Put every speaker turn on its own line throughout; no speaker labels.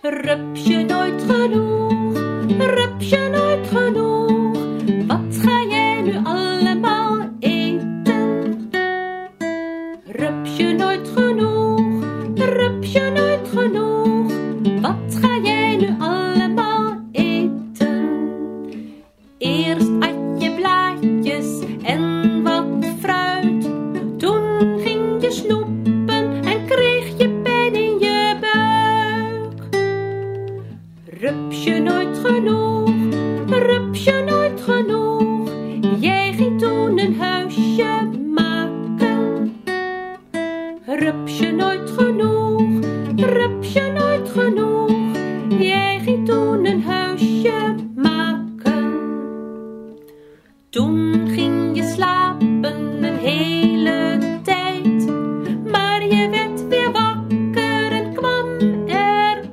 Rupsje nooit genoeg, rupsje nooit genoeg. Wat ga jij nu allemaal eten? Rupsje nooit genoeg, rupsje nooit genoeg. Wat ga jij nu allemaal eten? Eerst at je blaadjes en wat fruit. Toen ging je snoepen en kreeg je pijn in je buik. Rupsje nooit genoeg, rupsje nooit genoeg. Jij ging toen een huisje maken. Rupsje nooit genoeg, rupsje nooit genoeg. Jij ging toen een huisje maken. Toen ging je slapen een hele tijd, maar je werd weer wakker en kwam eruit.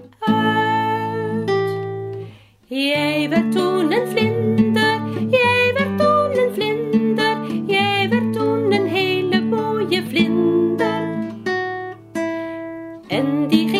Jij werd toen een vlinder, jij werd toen een vlinder, jij werd toen een hele mooie vlinder. En die ging